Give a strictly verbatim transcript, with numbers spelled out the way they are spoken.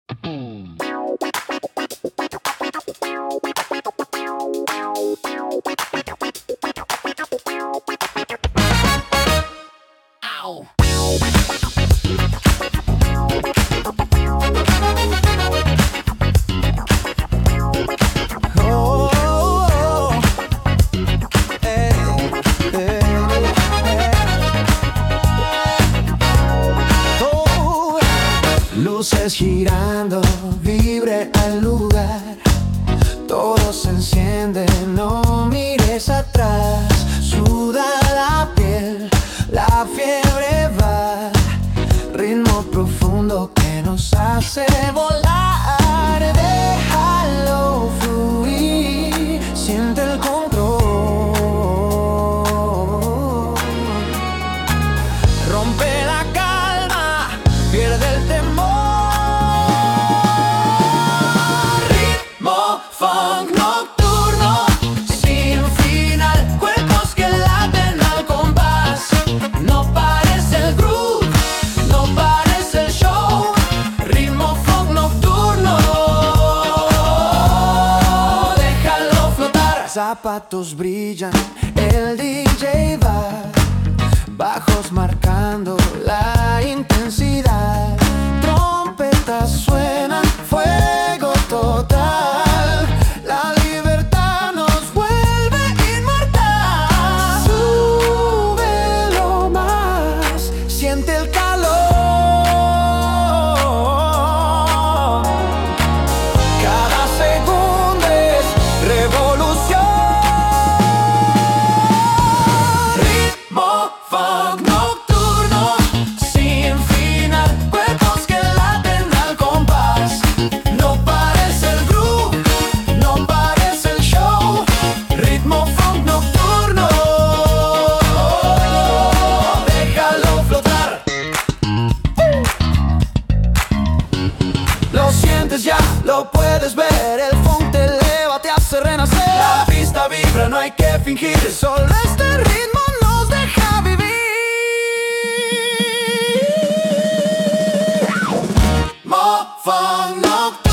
Luces girando, vibre al lugar. Todo se enciende, no mires atrás. Suda la piel, la fiebre va. Ritmo profundo que nos hace volar. Déjalo fluir, siente el control. Rompe la calma, pierde el temor. Funk nocturno, sin final, cuerpos que laten al compás. No pares el groove, no pares el show. Ritmo funk nocturno, déjalo flotar. Zapatos brillan, el D J va. Bajos marcando la intensidad. Trompetas suenan, fuego total. Siente el calor. Cada segundo es revolución. Ritmo funk nocturno, sin final, cuerpos que laten al compás. No pares el groove, no pares el show. Ritmo funk nocturno, déjalo flotar. Lo sientes ya, lo puedes ver. El funk te eleva, te hace renacer. La pista vibra, no hay que fingir. Solo este ritmo nos deja vivir. Mo funk nocturno.